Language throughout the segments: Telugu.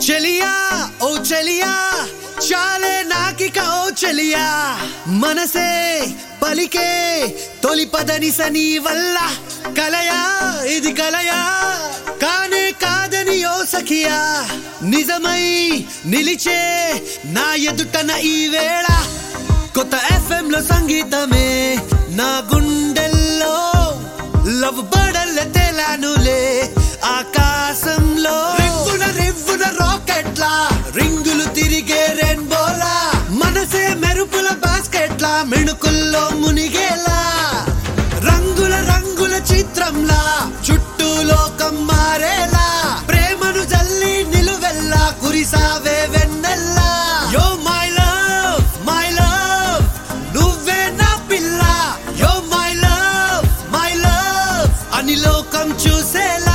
చలియా ఓ చలియా చాలే నాకిక ఓ చలియా మనసే పలికే తొలి పదని సని వల్ల కలయా ఇది కలయా కానే కాదని ఓ సఖియా నిజమై నిలిచే నా ఎదుటన ఈ వేళ కొత్త FM లో సంగీతమే నా గుండెల్లో లవ్ బడల్ల తేలానులే ఆకాశంలో రివ్వున రివ్వున రాకెట్లా రింగులు తిరిగే రెయిన్బోలా మనసే మెరుపుల బాస్కెట్లా మిణుకుల్లో మునిగేలా రంగుల రంగుల చిత్రంలా చుట్టూ లోకం మారేలా ప్రేమను జల్లి నిలువెల్లా కురిసావే వెన్నెల్లా యో మై లవ్ నువ్వే నా పిల్ల యో మై లవ్ అని లోకం చూసేలా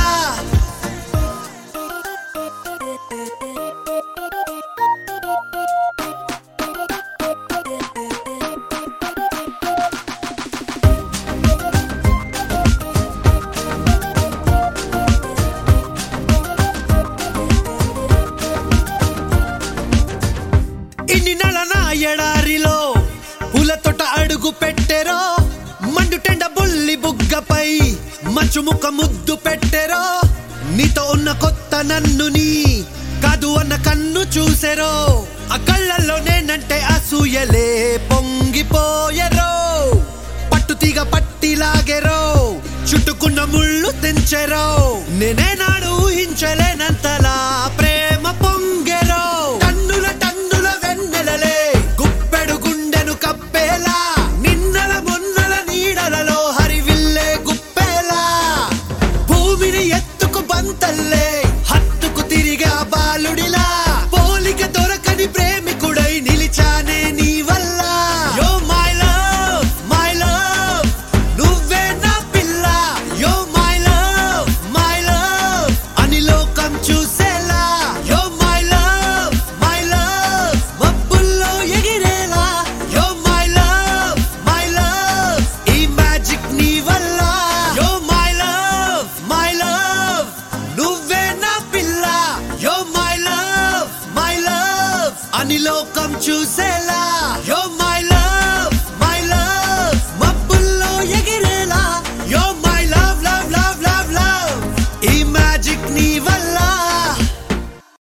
ఇన్ని నెలల ఎడారిలో పూలతోట అడుగు పెట్టెరో మండుటెండ బుల్లి బుగ్గపై మంచు ముక్క ముద్దు పెట్టెరో నీతో ఉన్న కొత్త నన్నుని కాదు అన్న కన్ను చూసెరో ఆ కళ్ళల్లో నేనంటే అసూయలే పొంగిపోయెరో పట్టుతీగ పట్టిలాగెరో చుట్టుకున్న ముళ్ళు తెంచెరో నేనే నాడు ఊహించలేనంతలా ప్రేమ పొంగెరో టన్నుల టన్నుల వెన్నెలలే గుప్పెడు గుండెను కప్పేలా నిన్నల మొన్నల నీడలలో హరివిల్లే గుప్పేలా భూమిని ఎత్తుకు బంతల్లే హత్తుకు తిరిగా బాలుడిలా పోలిక దొరకని ప్రేమికుడై నిలిచానే నీ వల్ల యో మై లవ్ నువ్వే నా పిల్ల యో మై లవ్ అని లోకం చూసేలా యో మై లవ్ మబ్బుల్లో ఎగిరేలా యో మై లవ్ ఈ మ్యాజిక్ నీ వల్ల యో మై లవ్ నువ్వే నా పిల్ల యో మై లవ్ అని లోకం చూసేలా యో